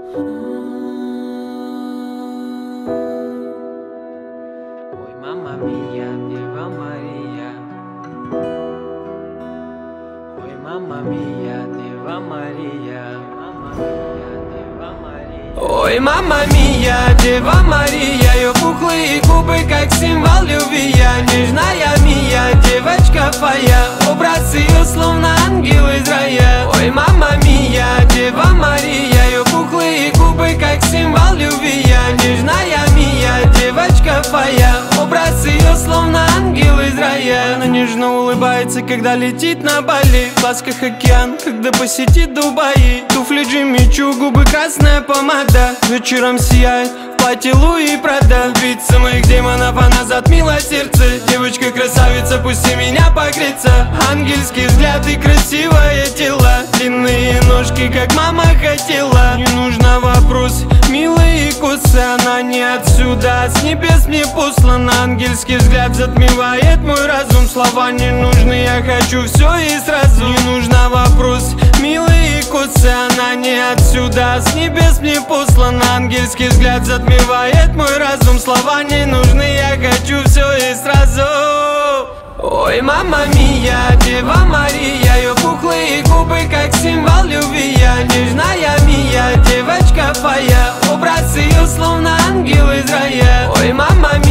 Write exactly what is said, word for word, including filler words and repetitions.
Ой, мама мия, Дева Мария. Ой, мама мия, Дева Мария. Ой, мама мия, Дева Мария. Ее пухлые губы, как символ любви. Нежная мия, девочка твоя. Образ ее словно ангел из рая. Ой, мама мия, Дева Мария. Ее пухлые губы, как символ любви. Нежная мия, девочка твоя. Образ ее словно ангел из рая. Она нежно улыбается, когда летит на Бали. В глазках океан, когда посетит Дубаи. Туфли Джимми Чу, губы красная помада. Вечером сияет в платье Луи Прада. Убийца моих демонов, она затмила сердце. Девочка-красавица, пусти меня погреться. Ангельский взгляд и красивое тело. Длинные ножки, как мама хотела. Не нужно вопрос, милые косы. Она не отсюда, с небес мне послан. Ангельский взгляд затмевает мой разум. Слова не нужны, я хочу все и сразу. Не нужно вопрос, милые косы. Она не отсюда, с небес мне послан. Ангельский взгляд затмевает мой разум. Слова не нужны, я хочу все и сразу. Ой, мама мия, Дева Мария. Ее пухлые губы, как символ любви. Нежная мия, девочка твоя. Образ ее словно ангел из рая. Ой, мама мия.